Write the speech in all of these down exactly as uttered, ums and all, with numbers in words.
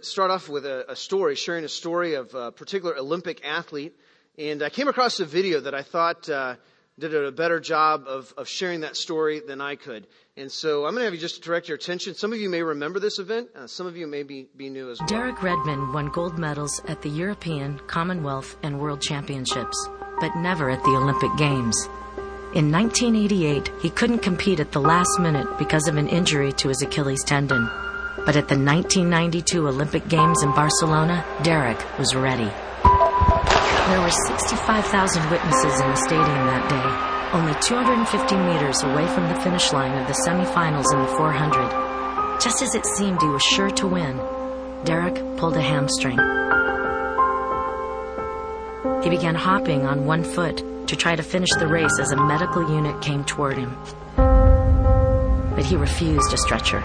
start off with a, a story, sharing a story of a particular Olympic athlete. And I came across a video that I thought uh, did a better job of, of sharing that story than I could. And so I'm going to have you just direct your attention. Some of you may remember this event. Uh, some of you may be, be new as well. Derek Redmond won gold medals at the European, Commonwealth, and World Championships, but never at the Olympic Games. In nineteen eighty-eight, he couldn't compete at the last minute because of an injury to his Achilles tendon. But at the nineteen ninety-two Olympic Games in Barcelona, Derek was ready. There were sixty-five thousand witnesses in the stadium that day, only two hundred fifty meters away from the finish line of the semifinals in the four hundred. Just as it seemed he was sure to win, Derek pulled a hamstring. He began hopping on one foot to try to finish the race as a medical unit came toward him. But he refused a stretcher.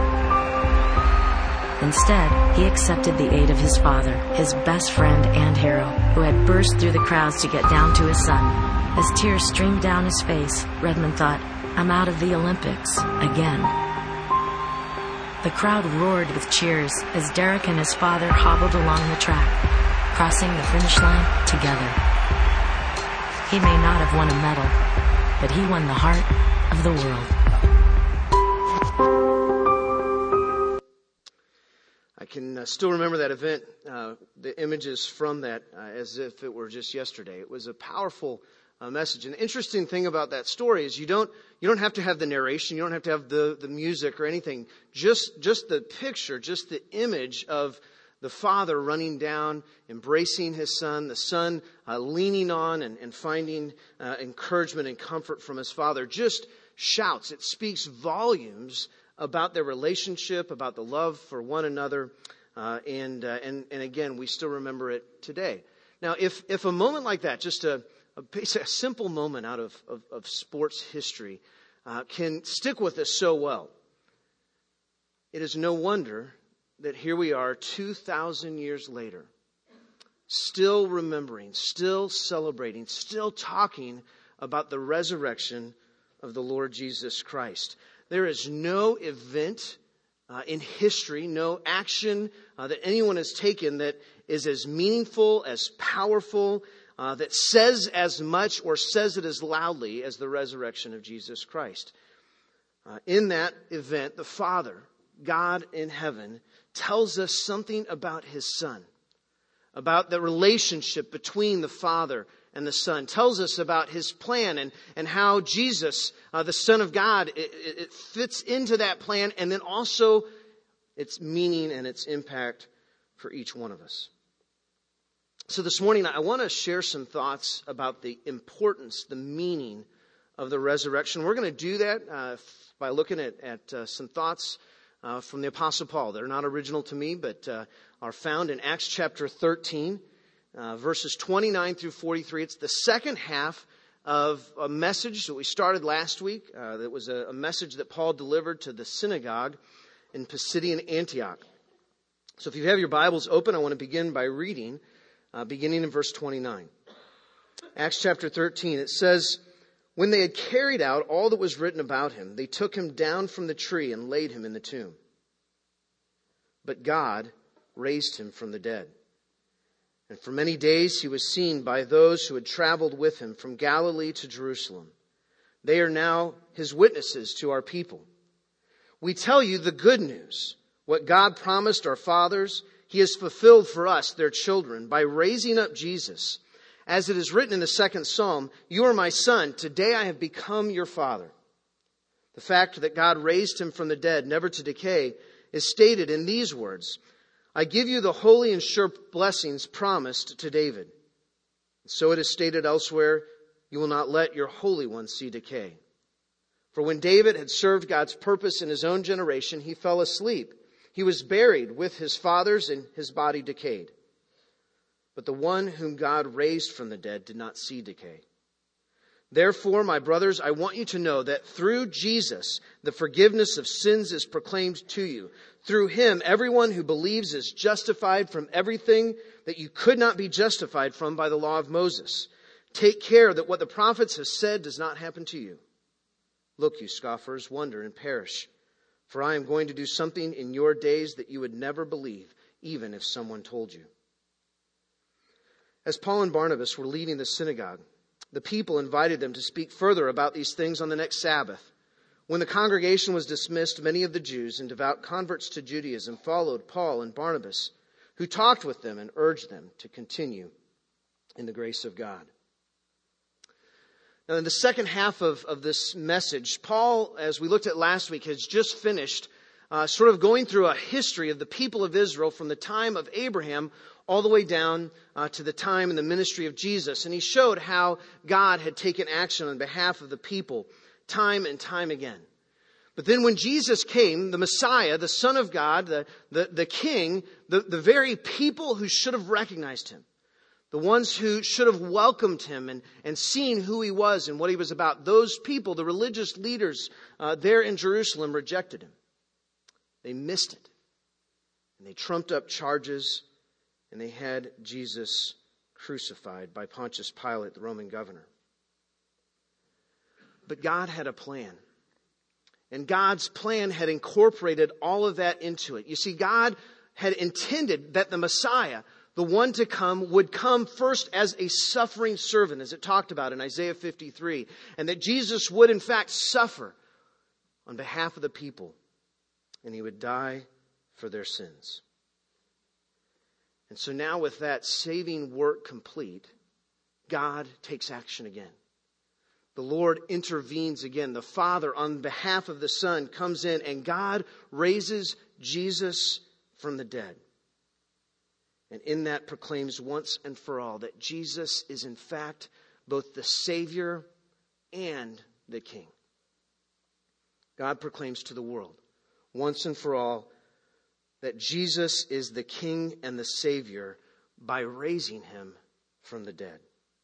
Instead, he accepted the aid of his father, his best friend and hero, who had burst through the crowds to get down to his son. As tears streamed down his face, Redmond thought, "I'm out of the Olympics again." The crowd roared with cheers as Derek and his father hobbled along the track, crossing the finish line together. He may not have won a medal, but he won the heart of the world. I can uh, still remember that event, uh, the images from that, uh, as if it were just yesterday. It was a powerful uh, message. And the interesting thing about that story is you don't you don't have to have the narration, you don't have to have the, the music or anything. Just just the picture, just the image of the father running down, embracing his son, the son uh, leaning on and, and finding uh, encouragement and comfort from his father, just shouts. It speaks volumes about their relationship, about the love for one another. Uh, and, uh, and and again, we still remember it today. Now, if if a moment like that, just a, a, basic, a simple moment out of, of, of sports history, uh, can stick with us so well, it is no wonder that here we are two thousand years later, still remembering, still celebrating, still talking about the resurrection of the Lord Jesus Christ. There is no event uh, in history, no action uh, that anyone has taken that is as meaningful, as powerful, uh, that says as much or says it as loudly as the resurrection of Jesus Christ. Uh, in that event, the Father, God in heaven, tells us something about his Son, about the relationship between the Father and the Son, tells us about his plan and, and how Jesus, uh, the Son of God, it, it fits into that plan, and then also its meaning and its impact for each one of us. So this morning, I want to share some thoughts about the importance, the meaning of the resurrection. We're going to do that uh, by looking at, at uh, some thoughts Uh, from the Apostle Paul. They're not original to me, but uh, are found in Acts chapter thirteen, uh, verses twenty-nine through forty-three. It's the second half of a message that we started last week. Uh, that was a, a message that Paul delivered to the synagogue in Pisidian Antioch. So if you have your Bibles open, I want to begin by reading, uh, beginning in verse twenty-nine. Acts chapter thirteen, it says, "When they had carried out all that was written about him, they took him down from the tree and laid him in the tomb. But God raised him from the dead. And for many days he was seen by those who had traveled with him from Galilee to Jerusalem. They are now his witnesses to our people. We tell you the good news. What God promised our fathers, he has fulfilled for us, their children, by raising up Jesus. As it is written in the second psalm, 'You are my son, today I have become your father.' The fact that God raised him from the dead, never to decay, is stated in these words, 'I give you the holy and sure blessings promised to David.' So it is stated elsewhere, 'You will not let your Holy One see decay.' For when David had served God's purpose in his own generation, he fell asleep. He was buried with his fathers and his body decayed. But the one whom God raised from the dead did not see decay. Therefore, my brothers, I want you to know that through Jesus, the forgiveness of sins is proclaimed to you. Through him, everyone who believes is justified from everything that you could not be justified from by the law of Moses. Take care that what the prophets have said does not happen to you. Look, you scoffers, wonder and perish. For I am going to do something in your days that you would never believe, even if someone told you." As Paul and Barnabas were leaving the synagogue, the people invited them to speak further about these things on the next Sabbath. When the congregation was dismissed, many of the Jews and devout converts to Judaism followed Paul and Barnabas, who talked with them and urged them to continue in the grace of God. Now, in the second half of, of this message, Paul, as we looked at last week, has just finished uh, sort of going through a history of the people of Israel from the time of Abraham all the way down uh, to the time in the ministry of Jesus. And he showed how God had taken action on behalf of the people time and time again. But then when Jesus came, the Messiah, the Son of God, the, the, the King, the, the very people who should have recognized him, the ones who should have welcomed him and, and seen who he was and what he was about, those people, the religious leaders uh, there in Jerusalem, rejected him. They missed it. And they trumped up charges, and they had Jesus crucified by Pontius Pilate, the Roman governor. But God had a plan. And God's plan had incorporated all of that into it. You see, God had intended that the Messiah, the one to come, would come first as a suffering servant, as it talked about in Isaiah fifty-three. And that Jesus would in fact suffer on behalf of the people. And he would die for their sins. And so now with that saving work complete, God takes action again. The Lord intervenes again. The Father, on behalf of the Son, comes in, and God raises Jesus from the dead. And in that proclaims once and for all that Jesus is in fact both the Savior and the King. God proclaims to the world once and for all that Jesus is the King and the Savior by raising him from the dead.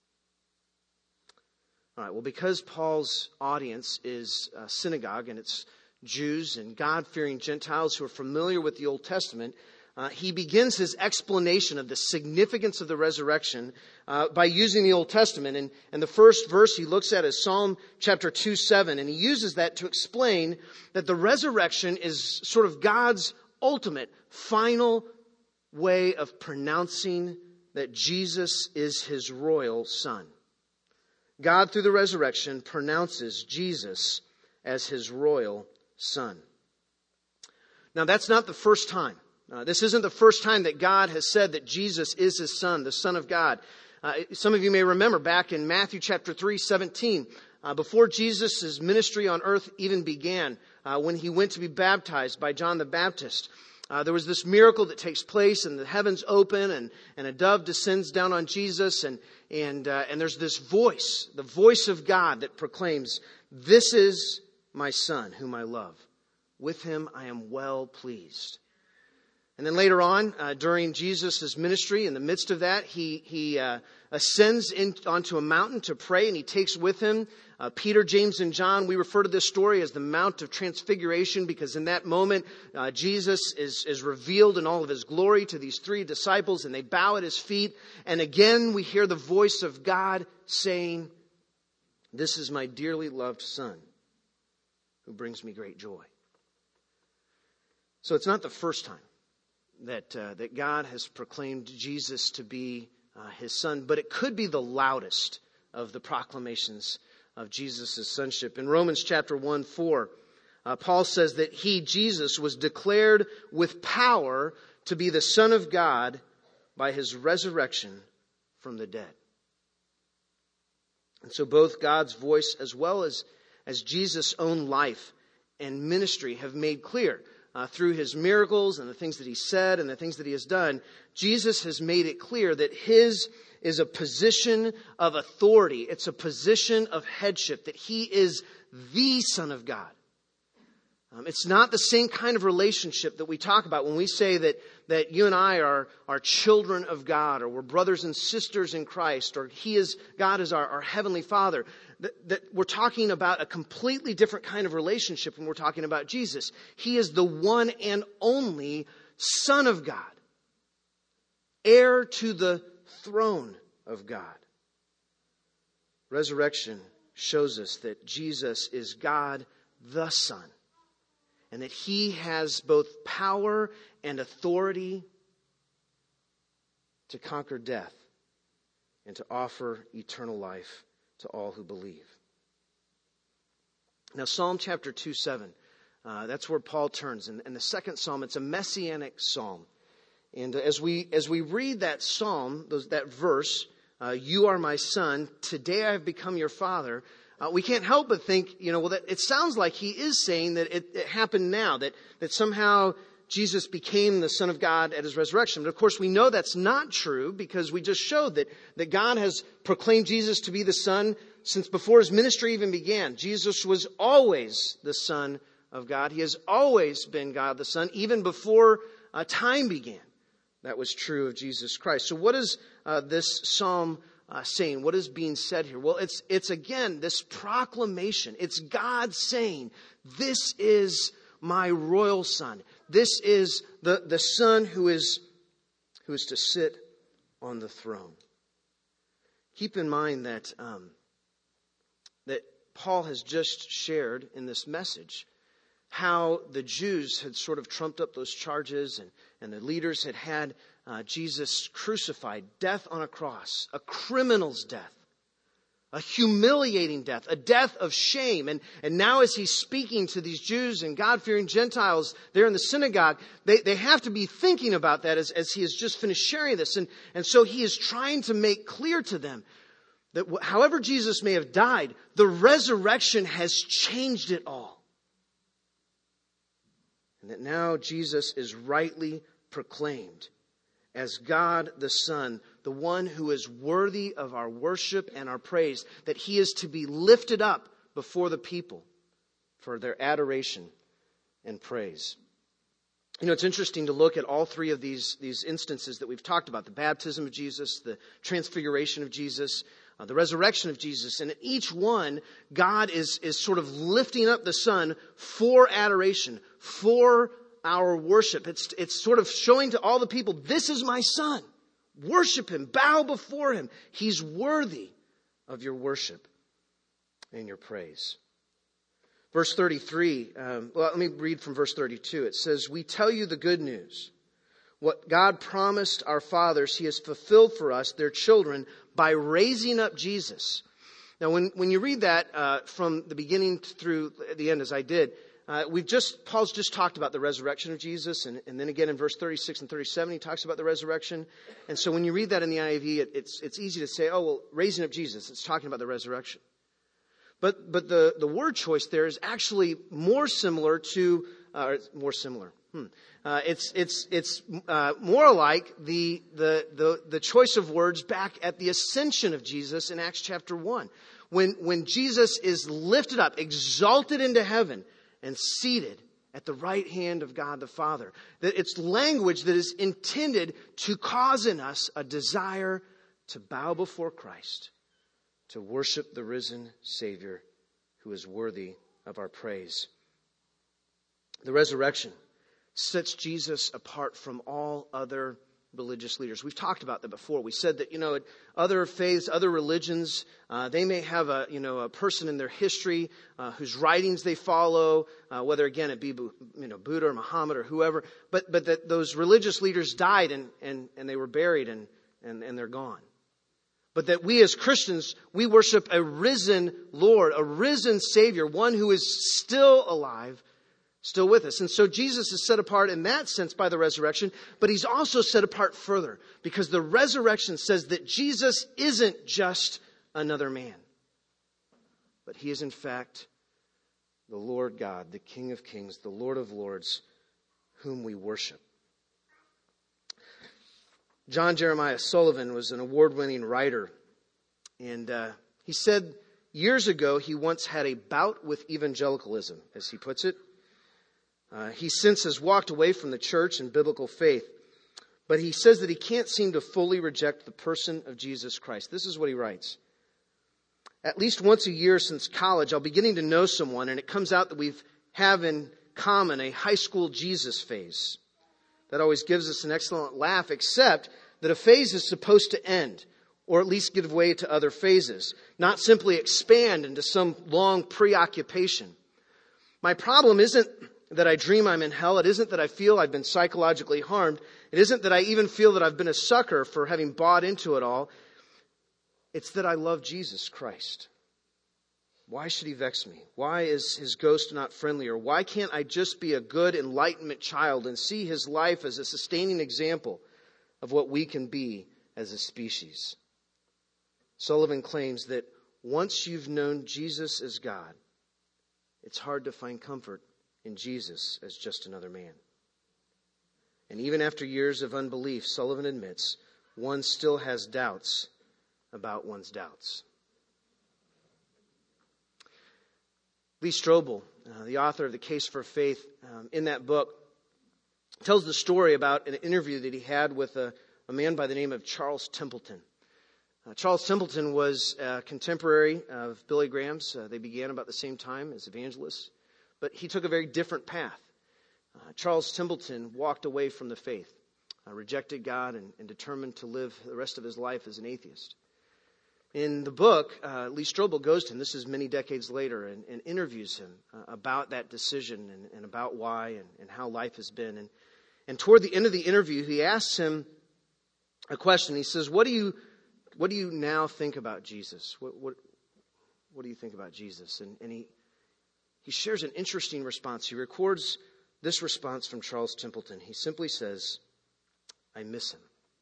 All right, well, because Paul's audience is a synagogue and it's Jews and God-fearing Gentiles who are familiar with the Old Testament, uh, he begins his explanation of the significance of the resurrection uh, by using the Old Testament. And, and the first verse he looks at is Psalm chapter two, seven. And he uses that to explain that the resurrection is sort of God's ultimate, final way of pronouncing that Jesus is his royal Son. God, through the resurrection, pronounces Jesus as his royal Son. Now, that's not the first time. Uh, this isn't the first time that God has said that Jesus is his Son, the Son of God. Uh, some of you may remember back in Matthew chapter three, seventeen, uh, before Jesus' ministry on earth even began, uh, when he went to be baptized by John the Baptist, Uh, there was this miracle that takes place, and the heavens open, and, and a dove descends down on Jesus, and and uh, and there's this voice, the voice of God that proclaims, "This is my Son, whom I love. With him I am well pleased." And then later on, uh, during Jesus' ministry, in the midst of that, he he uh, ascends in, onto a mountain to pray, and he takes with him Uh, Peter, James, and John. We refer to this story as the Mount of Transfiguration because in that moment, uh, Jesus is, is revealed in all of his glory to these three disciples, and they bow at his feet. And again, we hear the voice of God saying, "This is my dearly loved Son, who brings me great joy." So it's not the first time that uh, that God has proclaimed Jesus to be uh, his Son, but it could be the loudest of the proclamations of Jesus' sonship. In Romans chapter one, four, uh, Paul says that he, Jesus, was declared with power to be the Son of God by his resurrection from the dead. And so both God's voice as well as, as Jesus' own life and ministry have made clear uh, through his miracles and the things that he said and the things that he has done, Jesus has made it clear that his is a position of authority. It's a position of headship, that he is the Son of God. Um, it's not the same kind of relationship that we talk about when we say that, that you and I are, are children of God, or we're brothers and sisters in Christ, or he is, God is our, our heavenly Father. That, that we're talking about a completely different kind of relationship when we're talking about Jesus. He is the one and only Son of God, heir to the throne of God. Resurrection shows us that Jesus is God the Son, and that he has both power and authority to conquer death, and to offer eternal life to all who believe. Now, Psalm chapter two, seven, uh, that's where Paul turns. And, and the second psalm, it's a messianic psalm. And as we as we read that psalm, those, that verse, uh, you are my son, today I have become your father, uh, we can't help but think, you know, well, that, it sounds like he is saying that it, it happened now, that, that somehow Jesus became the Son of God at his resurrection. But of course, we know that's not true because we just showed that, that God has proclaimed Jesus to be the Son since before his ministry even began. Jesus was always the Son of God. He has always been God the Son, even before uh, time began. That was true of Jesus Christ. So what is uh, this psalm uh, saying? What is being said here? Well, it's it's again this proclamation. It's God saying, this is my royal son. This is the, the son who is, who is to sit on the throne. Keep in mind that, um, that Paul has just shared in this message how the Jews had sort of trumped up those charges, and, and the leaders had had uh, Jesus crucified, death on a cross, a criminal's death, a humiliating death, a death of shame. And, and now as he's speaking to these Jews and God-fearing Gentiles there in the synagogue, they, they have to be thinking about that as, as he has just finished sharing this. And, and so he is trying to make clear to them that however Jesus may have died, the resurrection has changed it all. And that now Jesus is rightly proclaimed as God the Son, the one who is worthy of our worship and our praise, that he is to be lifted up before the people for their adoration and praise. You know, it's interesting to look at all three of these, these instances that we've talked about, the baptism of Jesus, the transfiguration of Jesus, uh, the resurrection of Jesus. And in each one, God is, is sort of lifting up the Son for adoration, for our worship. It's, it's sort of showing to all the people, this is my Son. Worship him, bow before him. He's worthy of your worship and your praise. Verse thirty-three, um, well, let me read from verse thirty-two. It says, we tell you the good news. What God promised our fathers, he has fulfilled for us, their children, by raising up Jesus. Now, when, when you read that uh, from the beginning through the end, as I did, uh, we've just, Paul's just talked about the resurrection of Jesus. And, and then again in verse thirty-six and thirty-seven, he talks about the resurrection. And so when you read that in the I A V, it, it's, it's easy to say, oh, well, raising up Jesus, it's talking about the resurrection. But but the, the word choice there is actually more similar to, uh, more similar. Hmm. Uh, it's it's it's uh, more like the, the the the choice of words back at the ascension of Jesus in Acts chapter one, when when Jesus is lifted up, exalted into heaven, and seated at the right hand of God the Father. That it's language that is intended to cause in us a desire to bow before Christ, to worship the risen Savior who is worthy of our praise. The resurrection sets Jesus apart from all other religious leaders. We've talked about that before. We said that, you know, other faiths, other religions, uh, they may have a, you know, a person in their history uh, whose writings they follow, uh, whether, again, it be, you know, Buddha or Muhammad or whoever, but but that those religious leaders died and, and, and they were buried and, and, and they're gone. But that we as Christians, we worship a risen Lord, a risen Savior, one who is still alive, still with us. And so Jesus is set apart in that sense by the resurrection, but he's also set apart further because the resurrection says that Jesus isn't just another man, but he is in fact the Lord God, the King of Kings, the Lord of Lords, whom we worship. John Jeremiah Sullivan was an award-winning writer, and uh, he said years ago he once had a bout with evangelicalism, as he puts it. Uh, he since has walked away from the church and biblical faith, but he says that he can't seem to fully reject the person of Jesus Christ. This is what he writes. At least once a year since college, I'm beginning to know someone, and it comes out that we have in common a high school Jesus phase. That always gives us an excellent laugh, except that a phase is supposed to end, or at least give way to other phases, not simply expand into some long preoccupation. My problem isn't that I dream I'm in hell. It isn't that I feel I've been psychologically harmed. It isn't that I even feel that I've been a sucker for having bought into it all. It's that I love Jesus Christ. Why should he vex me? Why is his ghost not friendly? Or why can't I just be a good Enlightenment child and see his life as a sustaining example of what we can be as a species? Sullivan claims that once you've known Jesus as God, it's hard to find comfort in Jesus as just another man. And even after years of unbelief, Sullivan admits, one still has doubts about one's doubts. Lee Strobel, uh, the author of The Case for Faith, um, in that book, tells the story about an interview that he had with a, a man by the name of Charles Templeton. Uh, Charles Templeton was a contemporary of Billy Graham's. Uh, they began about the same time as evangelists, but he took a very different path. Uh, Charles Templeton walked away from the faith, uh, rejected God, and, and determined to live the rest of his life as an atheist. In the book, uh, Lee Strobel goes to him, this is many decades later, and, and interviews him uh, about that decision and, and about why and, and how life has been. And, and toward the end of the interview, he asks him a question. He says, what do you what do you now think about Jesus? What what, what do you think about Jesus? And, and he, he shares an interesting response. He records this response from Charles Templeton. He simply says, I miss him.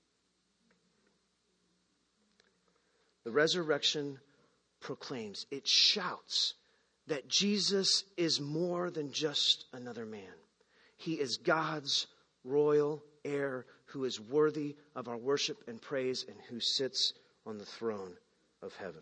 The resurrection proclaims, it shouts that Jesus is more than just another man. He is God's royal heir who is worthy of our worship and praise and who sits on the throne of heaven.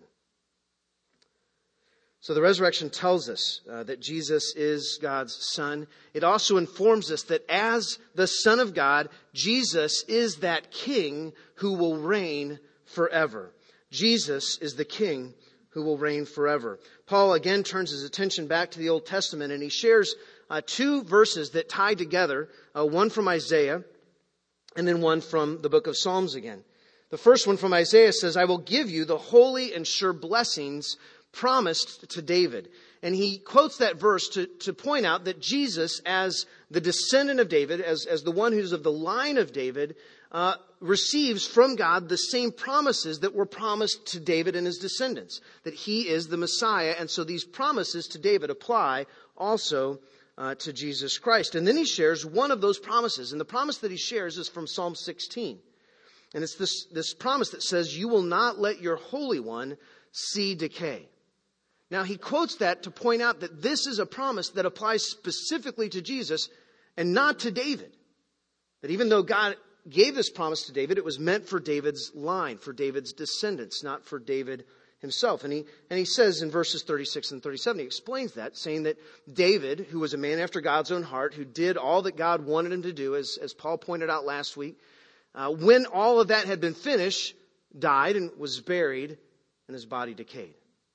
So the resurrection tells us uh, that Jesus is God's Son. It also informs us that as the Son of God, Jesus is that King who will reign forever. Jesus is the King who will reign forever. Paul again turns his attention back to the Old Testament, and he shares uh, two verses that tie together, uh, one from Isaiah and then one from the book of Psalms again. The first one from Isaiah says, I will give you the holy and sure blessings promised to David. And he quotes that verse to, to point out that Jesus, as the descendant of David, as, as the one who's of the line of David, uh, receives from God the same promises that were promised to David and his descendants, that he is the Messiah. And so these promises to David apply also uh, to Jesus Christ. And then he shares one of those promises. And the promise that he shares is from Psalm sixteen. And it's this, this promise that says, you will not let your Holy One see decay. Now, he quotes that to point out that this is a promise that applies specifically to Jesus and not to David. That even though God gave this promise to David, it was meant for David's line, for David's descendants, not for David himself. And he, and he says in verses thirty-six and thirty-seven, he explains that, saying that David, who was a man after God's own heart, who did all that God wanted him to do, as, as Paul pointed out last week, uh, when all of that had been finished, died and was buried, and his body decayed.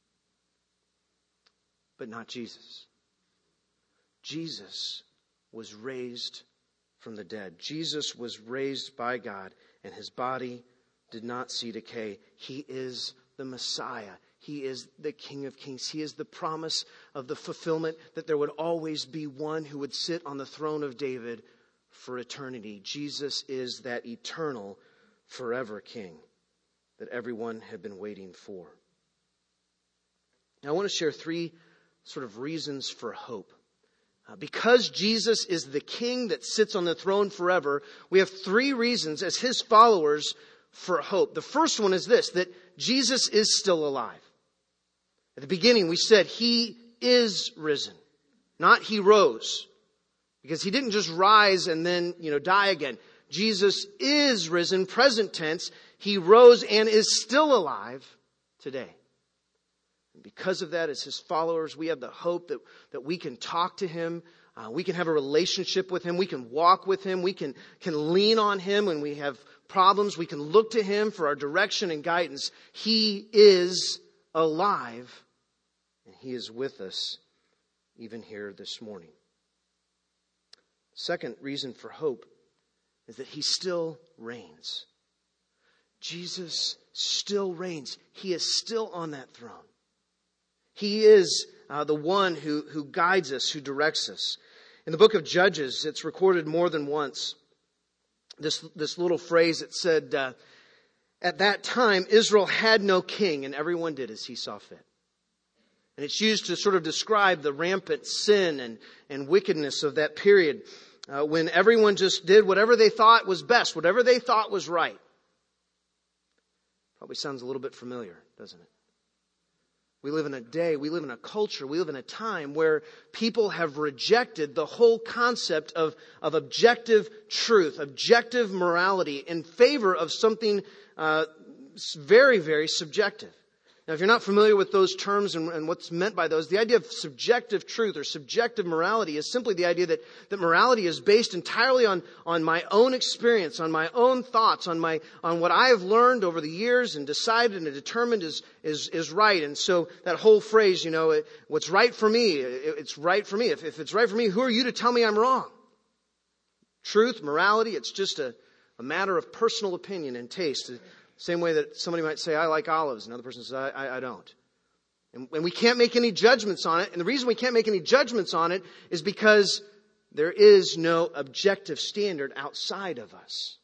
But not Jesus. Jesus was raised from the dead. Jesus was raised by God, and his body did not see decay. He is the Messiah. He is the King of Kings. He is the promise of the fulfillment that there would always be one who would sit on the throne of David for eternity. Jesus is that eternal, forever King that everyone had been waiting for. Now, I want to share three sort of reasons for hope. Uh, because Jesus is the King that sits on the throne forever, we have three reasons as his followers for hope. The first one is this, that Jesus is still alive. At the beginning, we said he is risen, not he rose. Because he didn't just rise and then, you know, die again. Jesus is risen, present tense. He rose and is still alive today. And because of that, as his followers, we have the hope that, that we can talk to him. Uh, we can have a relationship with him. We can walk with him. We can, can lean on him when we have problems. We can look to him for our direction and guidance. He is alive, and he is with us even here this morning. Second reason for hope is that he still reigns. Jesus still reigns. He is still on that throne. He is uh, the one who, who guides us, who directs us. In the book of Judges, it's recorded more than once. This, this little phrase, it said, uh, at that time, Israel had no king, and everyone did as he saw fit. And it's used to sort of describe the rampant sin and, and wickedness of that period, uh, when everyone just did whatever they thought was best, whatever they thought was right. Probably sounds a little bit familiar, doesn't it? We live in a day, we live in a culture, we live in a time where people have rejected the whole concept of, of objective truth, objective morality in favor of something uh, very, very subjective. Now, if you're not familiar with those terms and, and what's meant by those, the idea of subjective truth or subjective morality is simply the idea that, that morality is based entirely on, on my own experience, on my own thoughts, on my on what I have learned over the years and decided and determined is is is right. And so that whole phrase, you know, it, what's right for me, it, it's right for me. If, if it's right for me, who are you to tell me I'm wrong? Truth, morality, it's just a, a matter of personal opinion and taste. Same way that somebody might say, I like olives. Another person says, I, I, I don't. And, and we can't make any judgments on it. And the reason we can't make any judgments on it is because there is no objective standard outside of us.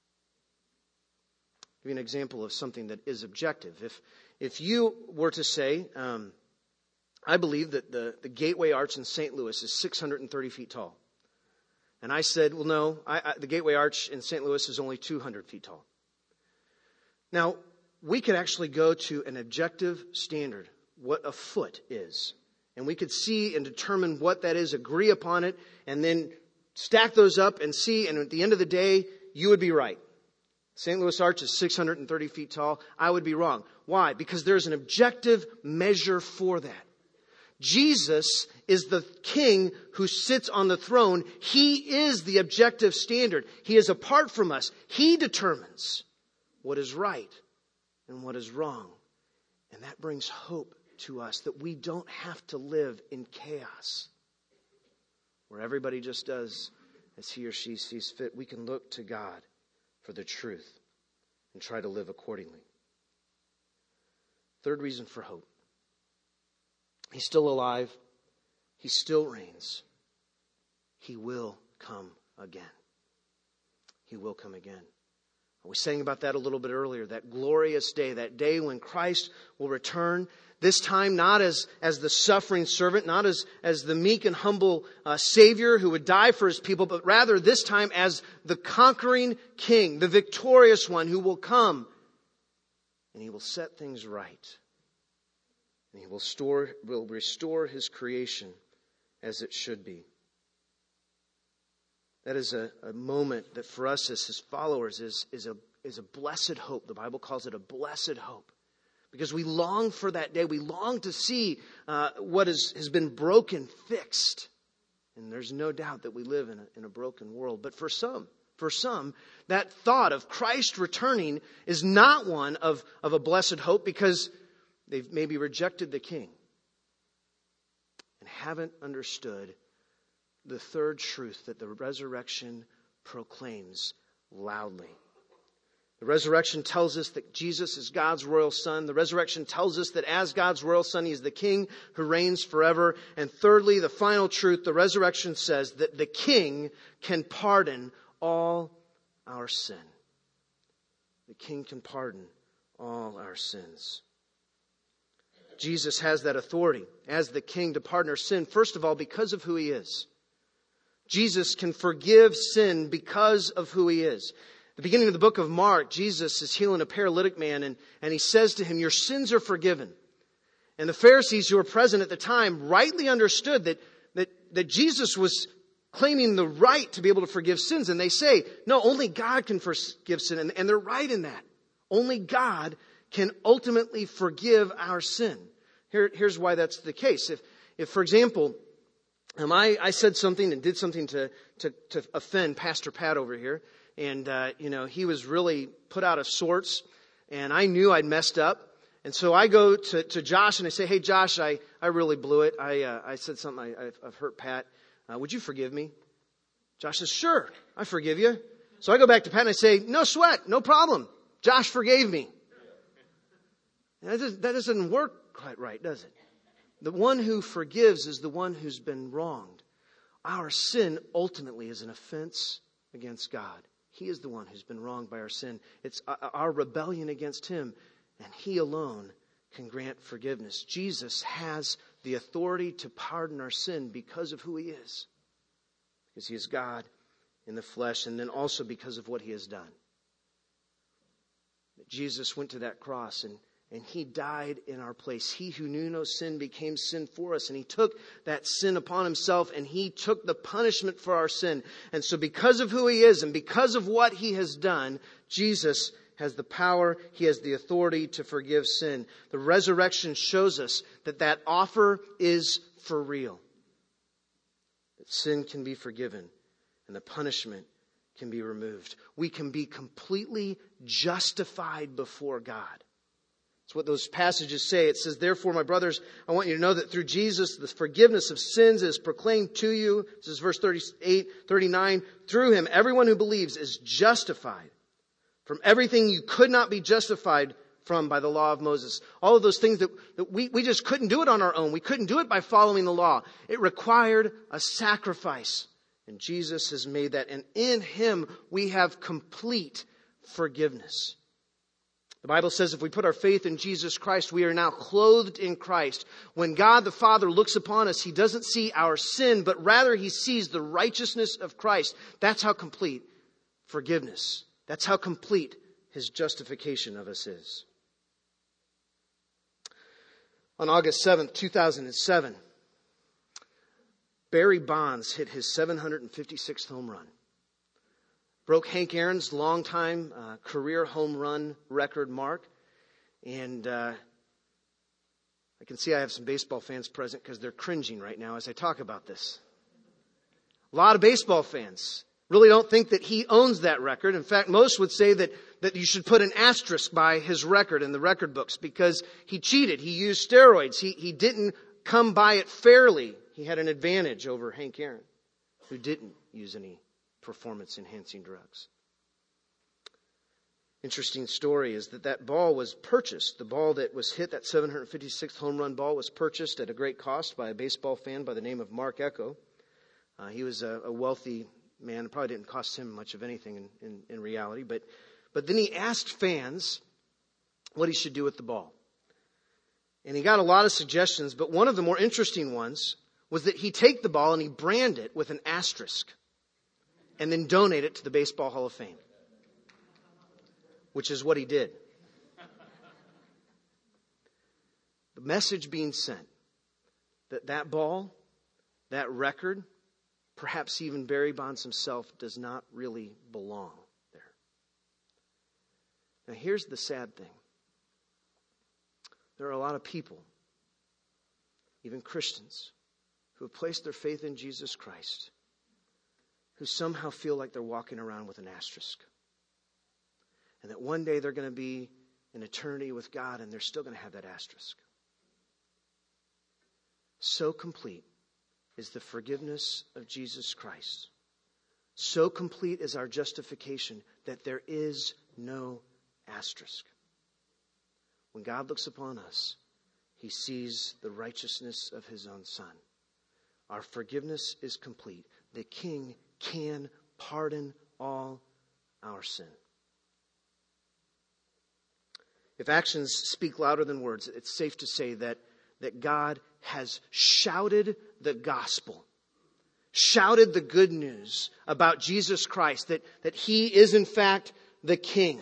I'll give you an example of something that is objective. If if you were to say, um, I believe that the, the Gateway Arch in Saint Louis is six hundred thirty feet tall. And I said, well, no, I, I, the Gateway Arch in Saint Louis is only two hundred feet tall. Now, we could actually go to an objective standard, what a foot is. And we could see and determine what that is, agree upon it, and then stack those up and see, and at the end of the day, you would be right. Saint Louis Arch is six hundred thirty feet tall. I would be wrong. Why? Because there's an objective measure for that. Jesus is the king who sits on the throne. He is the objective standard. He is apart from us. He determines what is right and what is wrong. And that brings hope to us that we don't have to live in chaos where everybody just does as he or she sees fit. We can look to God for the truth and try to live accordingly. Third reason for hope. He's still alive. He still reigns. He will come again. He will come again. We sang about that a little bit earlier, that glorious day, that day when Christ will return, this time not as, as the suffering servant, not as, as the meek and humble uh, Savior who would die for his people, but rather this time as the conquering King, the victorious one who will come and he will set things right. And he will, store, will restore his creation as it should be. That is a, a moment that for us as his followers is, is, a, is a blessed hope. The Bible calls it a blessed hope. Because we long for that day. We long to see uh, what is, has been broken fixed. And there's no doubt that we live in a, in a broken world. But for some, for some, that thought of Christ returning is not one of, of a blessed hope because they've maybe rejected the King and haven't understood the third truth that the resurrection proclaims loudly. The resurrection tells us that Jesus is God's royal Son. The resurrection tells us that as God's royal Son, He is the King who reigns forever. And thirdly, the final truth, the resurrection says that the King can pardon all our sin. The King can pardon all our sins. Jesus has that authority as the King to pardon our sin, first of all, because of who He is. Jesus can forgive sin because of who He is. At the beginning of the book of Mark, Jesus is healing a paralytic man and, and He says to him, your sins are forgiven. And the Pharisees who were present at the time rightly understood that, that, that Jesus was claiming the right to be able to forgive sins. And they say, no, only God can forgive sin. And, and they're right in that. Only God can ultimately forgive our sin. Here, here's why that's the case. If, if for example, Um, I, I said something and did something to, to, to offend Pastor Pat over here. And, uh, you know, he was really put out of sorts. And I knew I'd messed up. And so I go to, to Josh and I say, hey, Josh, I, I really blew it. I uh, I said something, I, I've, I've hurt Pat. Uh, would you forgive me? Josh says, sure, I forgive you. So I go back to Pat and I say, no sweat, no problem. Josh forgave me. And that doesn't, that doesn't work quite right, does it? The one who forgives is the one who's been wronged. Our sin ultimately is an offense against God. He is the one who's been wronged by our sin. It's our rebellion against him, and he alone can grant forgiveness. Jesus has the authority to pardon our sin because of who he is. Because he is God in the flesh, and then also because of what he has done. Jesus went to that cross and, and he died in our place. He who knew no sin became sin for us. And he took that sin upon himself and he took the punishment for our sin. And so because of who he is and because of what he has done, Jesus has the power, he has the authority to forgive sin. The resurrection shows us that that offer is for real. That sin can be forgiven and the punishment can be removed. We can be completely justified before God. That's what those passages say. It says, therefore, my brothers, I want you to know that through Jesus, the forgiveness of sins is proclaimed to you. This is verse thirty-eight, thirty-nine. Through him, everyone who believes is justified from everything you could not be justified from by the law of Moses. All of those things that, that we, we just couldn't do it on our own. We couldn't do it by following the law. It required a sacrifice. And Jesus has made that. And in him, we have complete forgiveness. The Bible says if we put our faith in Jesus Christ, we are now clothed in Christ. When God the Father looks upon us, he doesn't see our sin, but rather he sees the righteousness of Christ. That's how complete forgiveness. That's how complete his justification of us is. On August seventh, two thousand seven, Barry Bonds hit his seven hundred fifty-sixth home run. Broke Hank Aaron's longtime uh, career home run record mark. And uh, I can see I have some baseball fans present because they're cringing right now as I talk about this. A lot of baseball fans really don't think that he owns that record. In fact, most would say that, that you should put an asterisk by his record in the record books because he cheated. He used steroids. He, he didn't come by it fairly. He had an advantage over Hank Aaron, who didn't use any performance-enhancing drugs. Interesting story is that that ball was purchased. The ball that was hit, that seven hundred fifty-sixth home run ball, was purchased at a great cost by a baseball fan by the name of Mark Ecko. Uh, he was a, a wealthy man. It probably didn't cost him much of anything in, in, in reality. But, but then he asked fans what he should do with the ball. And he got a lot of suggestions, but one of the more interesting ones was that he take the ball and he brand it with an asterisk and then donate it to the Baseball Hall of Fame, which is what he did. The message being sent that that ball, that record, perhaps even Barry Bonds himself, does not really belong there. Now here's the sad thing. There are a lot of people, even Christians, who have placed their faith in Jesus Christ, who somehow feel like they're walking around with an asterisk. And that one day they're going to be in eternity with God and they're still going to have that asterisk. So complete is the forgiveness of Jesus Christ. So complete is our justification that there is no asterisk. When God looks upon us, he sees the righteousness of his own Son. Our forgiveness is complete. The King can pardon all our sin. If actions speak louder than words, it's safe to say that, that God has shouted the gospel, shouted the good news about Jesus Christ, that, that he is in fact the King.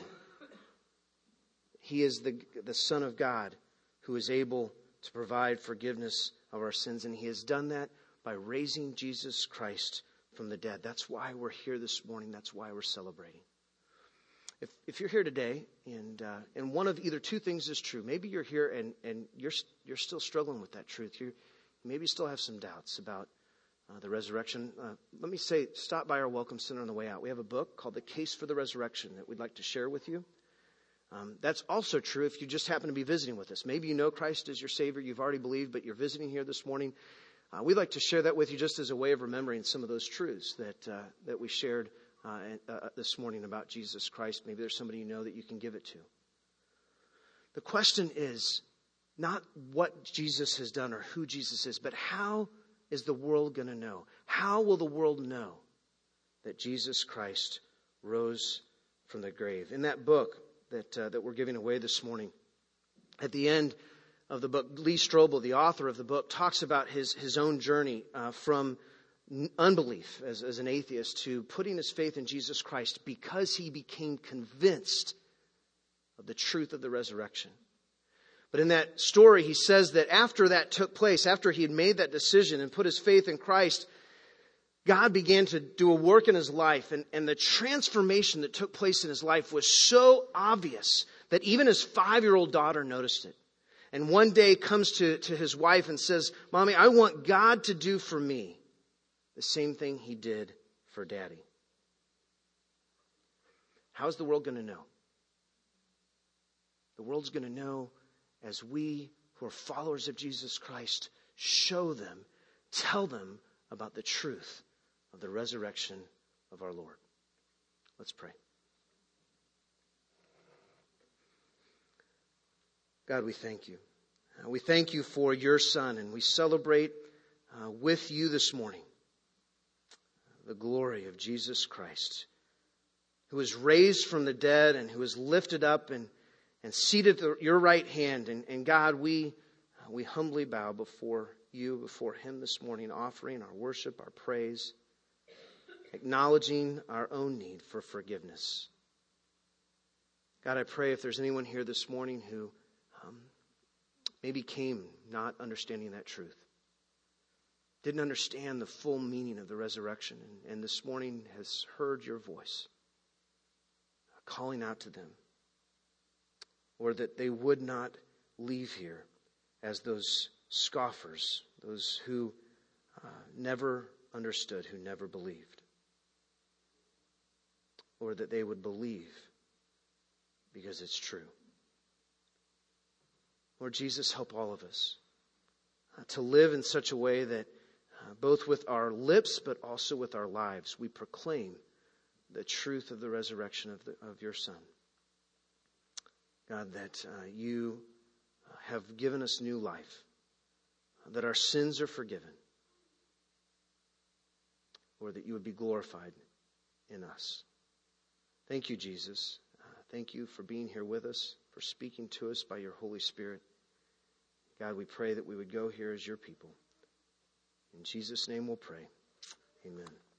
He is the, the Son of God who is able to provide forgiveness of our sins. And he has done that by raising Jesus Christ from the dead. That's why we're here this morning. That's why we're celebrating. If if you're here today and uh, and one of either two things is true, maybe you're here and, and you're you're still struggling with that truth. You maybe still have some doubts about uh, the resurrection. Uh, let me say, stop by our Welcome Center on the way out. We have a book called The Case for the Resurrection that we'd like to share with you. Um, that's also true if you just happen to be visiting with us. Maybe you know Christ as your Savior. You've already believed, but you're visiting here this morning. Uh, we'd like to share that with you just as a way of remembering some of those truths that uh, that we shared uh, uh, this morning about Jesus Christ. Maybe there's somebody you know that you can give it to. The question is not what Jesus has done or who Jesus is, but how is the world going to know? How will the world know that Jesus Christ rose from the grave? In that book that uh, that we're giving away this morning, at the end of the book, Lee Strobel, the author of the book, talks about his, his own journey uh, from unbelief as, as an atheist to putting his faith in Jesus Christ because he became convinced of the truth of the resurrection. But in that story, he says that after that took place, after he had made that decision and put his faith in Christ, God began to do a work in his life, and, and the transformation that took place in his life was so obvious that even his five-year-old daughter noticed it. And one day comes to, to his wife and says, "Mommy, I want God to do for me the same thing he did for Daddy." How's the world going to know? The world's going to know as we who are followers of Jesus Christ show them, tell them about the truth of the resurrection of our Lord. Let's pray. God, we thank you. Uh, we thank you for your Son, and we celebrate uh, with you this morning the glory of Jesus Christ, who was raised from the dead and who was lifted up and, and seated at your right hand. And, and God, we, uh, we humbly bow before you, before him this morning, offering our worship, our praise, acknowledging our own need for forgiveness. God, I pray if there's anyone here this morning who um, maybe came not understanding that truth, didn't understand the full meaning of the resurrection, and, and this morning has heard your voice calling out to them, or that they would not leave here as those scoffers, those who uh, never understood, who never believed, or that they would believe because it's true. Lord Jesus, help all of us uh, to live in such a way that uh, both with our lips but also with our lives we proclaim the truth of the resurrection of, the, of your Son. God, that uh, you have given us new life, that our sins are forgiven, or that you would be glorified in us. Thank you, Jesus. Uh, thank you for being here with us, for speaking to us by your Holy Spirit. God, we pray that we would go here as your people. In Jesus' name we'll pray. Amen.